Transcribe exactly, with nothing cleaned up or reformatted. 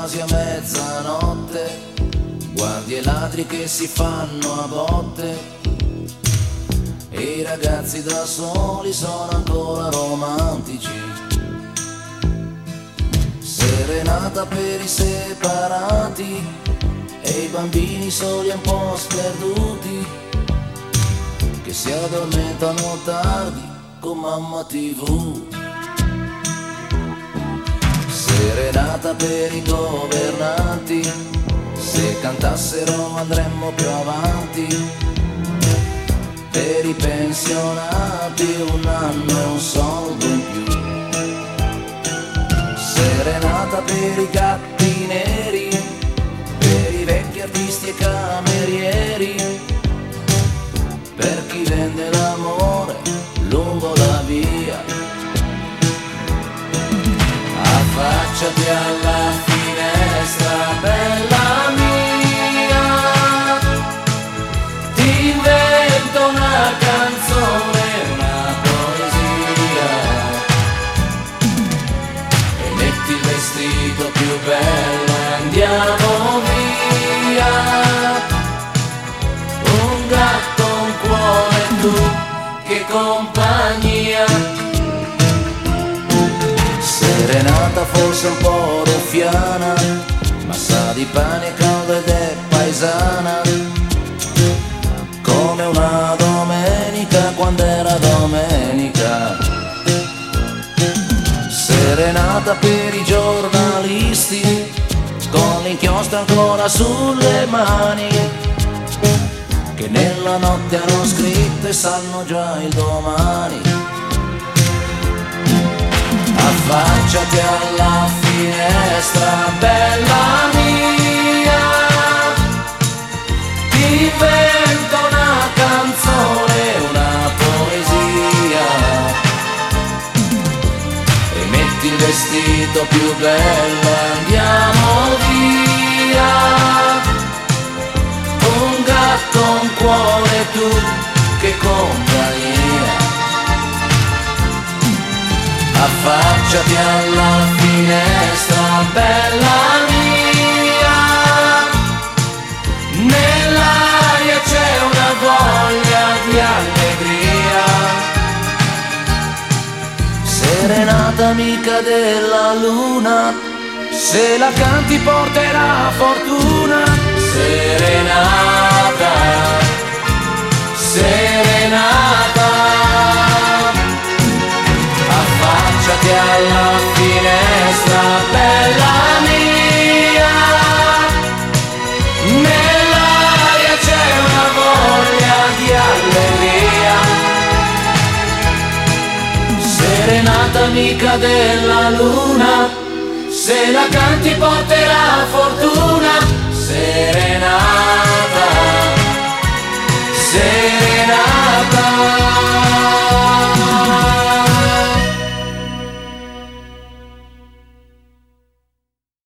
quasi a mezzanotte, guardi i ladri che si fanno a botte, e i ragazzi da soli sono ancora romantici. Serenata per i separati e i bambini soli un po' sperduti, che si addormentano tardi con mamma tivù. Serenata per i governanti, se cantassero andremmo più avanti. Per i pensionati un anno e un soldo in più. Serenata per i gatti neri, per i vecchi artisti e camerieri, per chi vende l'amore lungo la via. Affacciati alla finestra, bella mia, ti invento una canzone, una poesia, e metti il vestito più bello e andiamo via. Un gatto, un cuore, tu, che compagnia. Serenata forse un po' ruffiana, ma sa di pane caldo ed è paesana, come una domenica quando era domenica. Serenata per i giornalisti, con l'inchiostro ancora sulle mani, che nella notte hanno scritto e sanno già il domani. Affacciati alla finestra, bella mia, ti invento una canzone, una poesia, e metti il vestito più bello e andiamo via. Un gatto, un cuore, tu, che compagnia. Affacciati alla finestra, bella mia, nell'aria c'è una voglia di allegria. Serenata amica della luna, se la canti porterà fortuna. Serenata, serenata, affacciati alla finestra, bella mia, nell'aria c'è una voglia di allegria. Serenata amica della luna, se la canti porterà fortuna. Serenata,